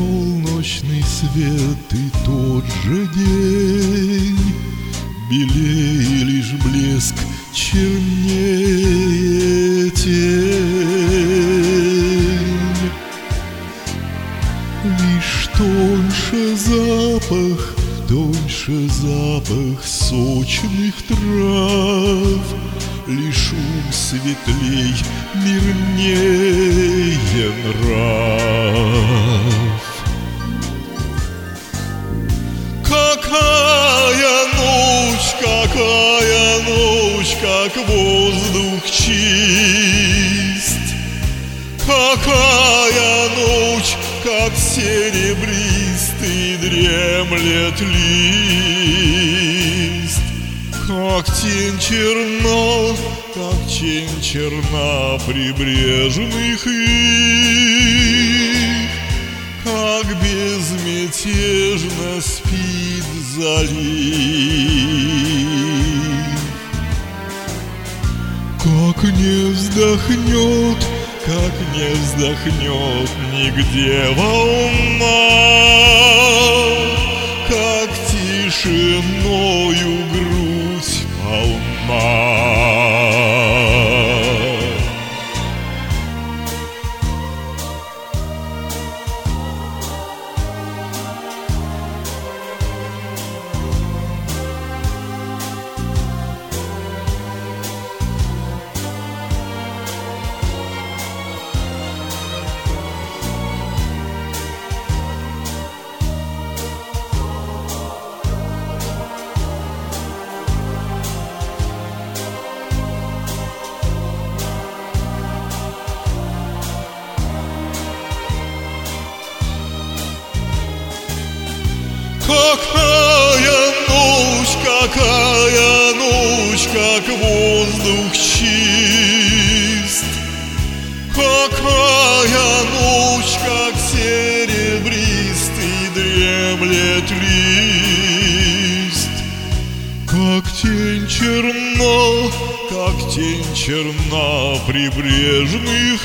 полночный свет и тот же день, белее лишь блеск, чернее тень. Лишь тоньше запах сочных трав, лишь ум светлей, мирнее нрав. Какая ночь, как воздух чист! Какая ночь, как серебристый дремлет лист! Как тень черна прибрежных ив, как безмятежно спит залив. Как не вздохнет нигде волна, как тишиною грудь полна. Какая ночь, как воздух чист! Какая ночь, как серебристый дремлет лист! Как тень черна прибрежных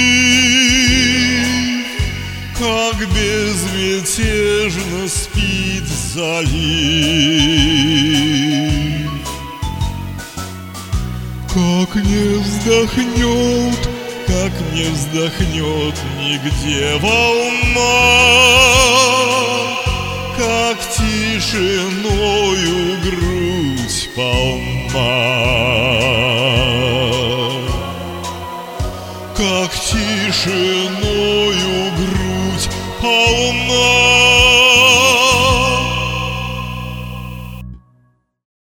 ив, как безмятежно спит залив. Как не вздохнет нигде волна, как тишиною грудь полна. Как тишиною грудь полна.